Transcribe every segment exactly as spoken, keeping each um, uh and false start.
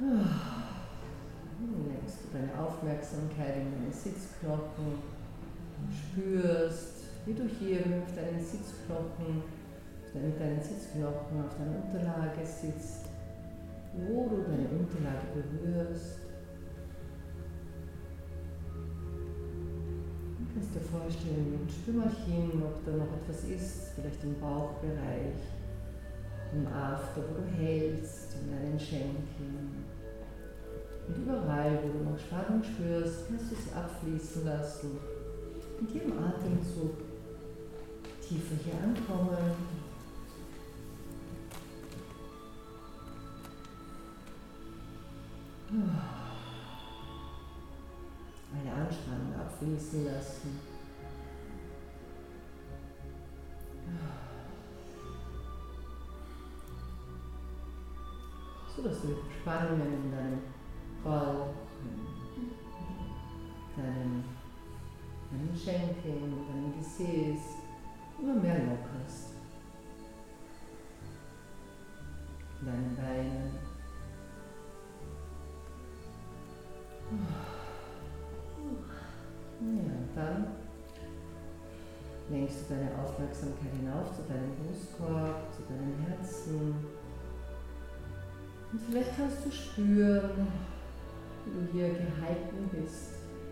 Nun lenkst du deine Aufmerksamkeit in deine Sitzknochen und spürst, wie du hier mit deinen Sitzknochen, mit deinen Sitzknochen auf deiner Unterlage sitzt, wo du deine Unterlage berührst. Du kannst dir vorstellen, spür mal hin, ob da noch etwas ist, vielleicht im Bauchbereich, im After, wo du hältst, in deinen Schenkeln. Und überall, wo du noch Spannung spürst, kannst du sie abfließen lassen. Mit jedem Atemzug tiefer hier ankommen. Eine Anspannung abfließen lassen. So dass du Spannungen in deinem Bauch, deinen, deinen Schenkeln, deinem Gesäß immer mehr lockerst. Deine Beine. Ja, dann lenkst du deine Aufmerksamkeit hinauf zu deinem Brustkorb, zu deinem Herzen. Und vielleicht kannst du spüren, wie du hier gehalten bist.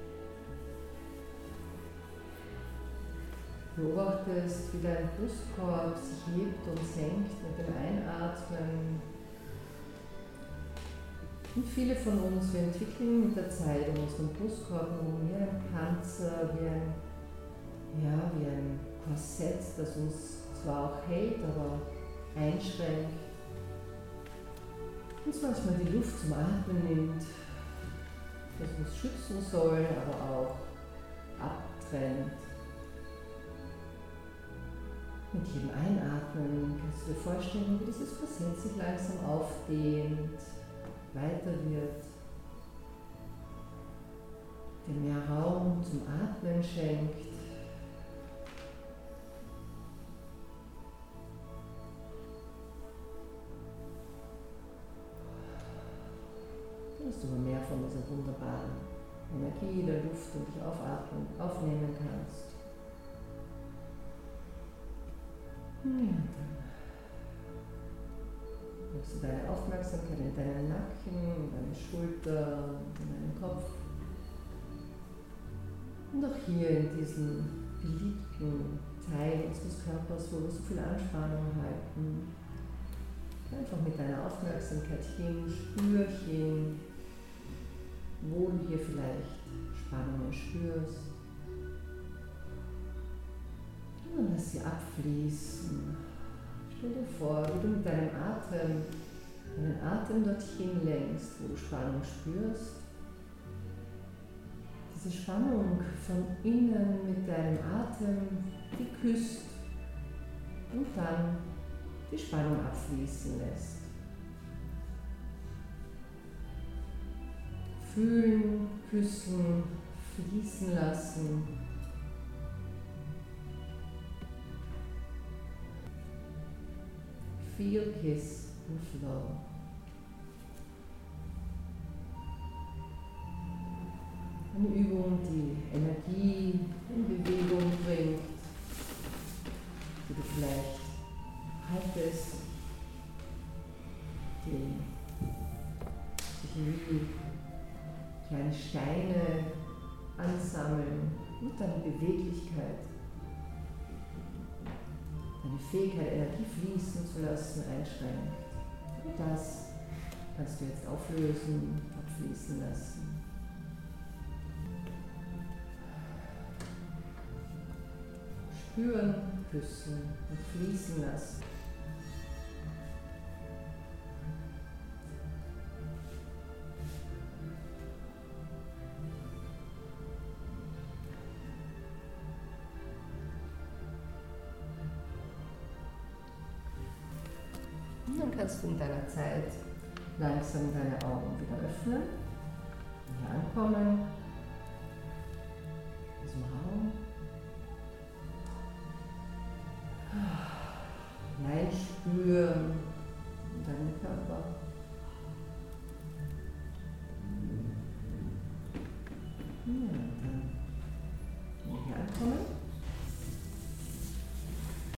Beobachtest, wie dein Brustkorb sich hebt und senkt mit dem Einatmen. Und viele von uns, wir entwickeln mit der Zeit in unserem Brustkorb wie ein Panzer, wie ein, ja, wie ein Korsett, das uns zwar auch hält, aber einschränkt. Uns manchmal die Luft zum Atmen nimmt, das uns schützen soll, aber auch abtrennt. Mit jedem Einatmen kannst du dir vorstellen, wie dieses Korsett sich langsam aufdehnt, weiter wird, dir mehr Raum zum Atmen schenkt. Dass du mehr von dieser wunderbaren Energie der Luft und dich aufatmen, aufnehmen kannst. Ja, dann legst du deine Aufmerksamkeit in deinen Nacken, in deine Schulter, in deinen Kopf. Und auch hier in diesem beliebten Teil unseres Körpers, wo wir so viel Anspannung halten. Einfach mit deiner Aufmerksamkeit hin, spür hin, wo du hier vielleicht Spannungen spürst. Und dann lass sie abfließen. Stell dir vor, wie du mit deinem Atem, deinen Atem dorthin lenkst, wo du Spannung spürst. Diese Spannung von innen mit deinem Atem, die küsst und dann die Spannung abfließen lässt. Fühlen, küssen, fließen lassen. Feel, kiss and flow. Eine Übung, die Energie in Bewegung bringt, die du vielleicht haltest, die sich wie kleine Steine ansammeln und deine Beweglichkeit, deine Fähigkeit, Energie fließen zu lassen, einschränkt. Und das kannst du jetzt auflösen, abfließen lassen. Spüren, küssen und fließen lassen. Und dann kannst du in deiner Zeit langsam deine Augen wieder öffnen, hier ankommen, in diesem Raum. Hineinspüren in deinen Körper.